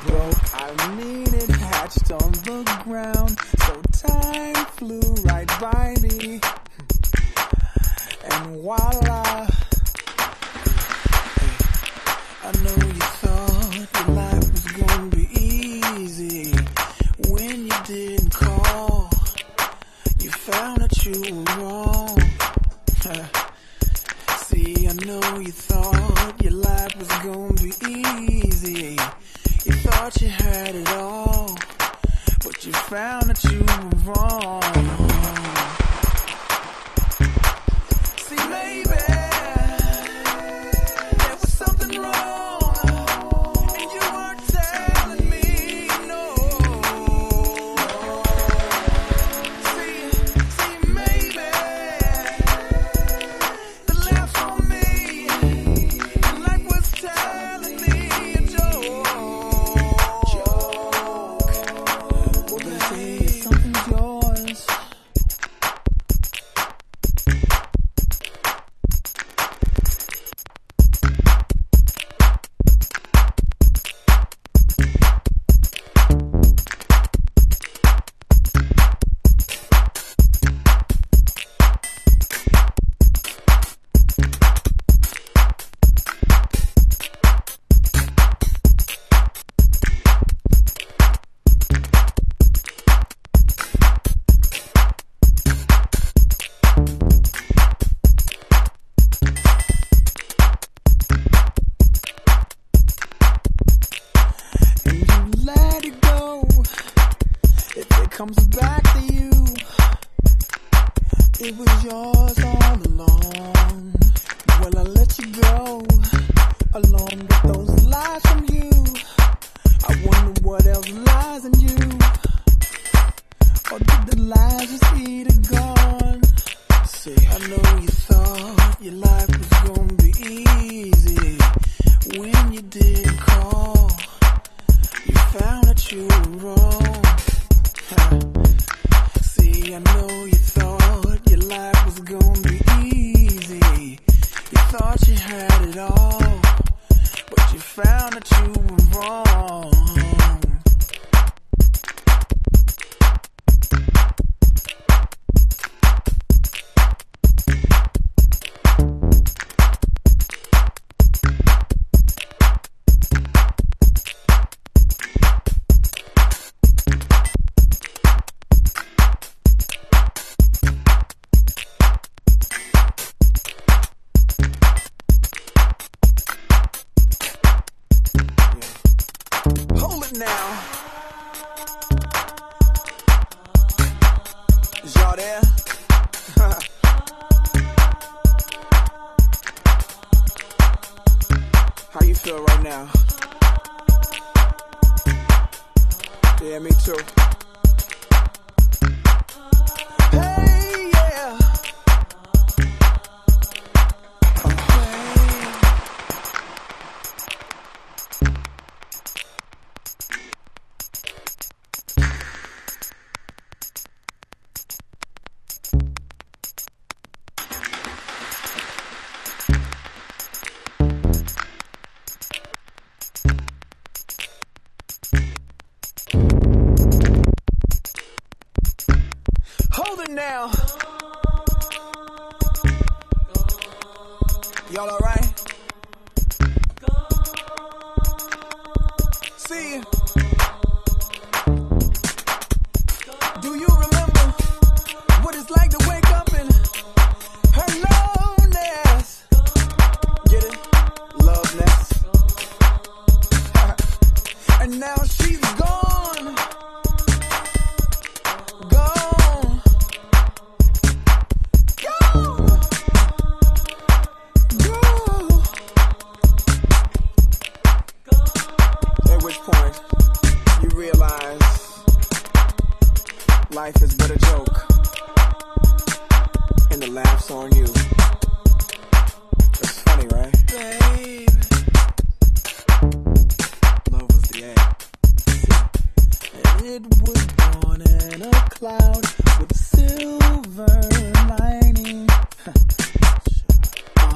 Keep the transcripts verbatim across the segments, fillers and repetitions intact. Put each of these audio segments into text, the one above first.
broke, I mean it hatched on the ground. So time flew right by me, and voila. I know you thought your life was gonna be easy when you didn't call. You found that you were wrong. See, I know you thought your life was gonna be easy. You thought you had it all, but you found that you were wrong. See, maybe there was something wrong, and you weren't telling me no. See, see, maybe the laughs on me, and life was telling me a joke. Joke. Well, they say something's yours. Let it go. If it comes back to you, it was yours all along. Well, I let you go along with those lies from you. I wonder what else lies in you. Or did the lies just eat it gone? See, I know you thought your life was gonna be easy when you didn't call. You found that you were wrong. See, I know you thought your life was gonna be easy. You thought you had it all, but you found that you were wrong. Hold it now. Is y'all there? How you feel right now? Yeah, me too. Hey, yeah. Hold it now. Y'all alright? See, do you remember what it's like to wake up in her loneliness? Get it? Loveness. And now she's gone. Gone. Gone. Gone. At which point you realize life is but a joke, and the laughs on you. It's funny, right? Babe, love was the aim. And it was born in a cloud with a silver lining.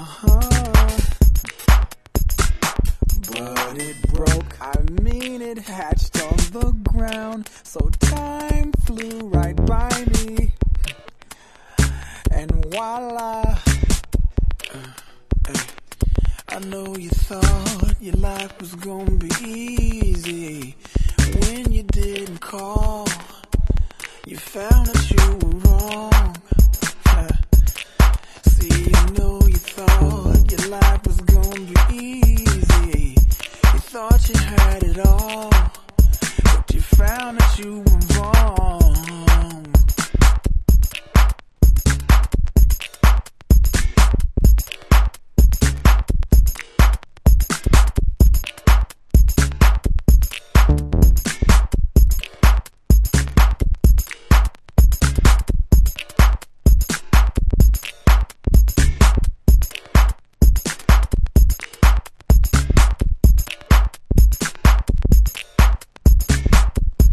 Uh-huh. But it broke, I mean it hatched on the ground. So time flew right by me, and voila. Uh, hey. I know you thought your life was gonna be easy when you didn't call. You found that you were wrong. Uh, see, I know you thought your life was gonna be easy. You thought you had it all, but you found that you were wrong.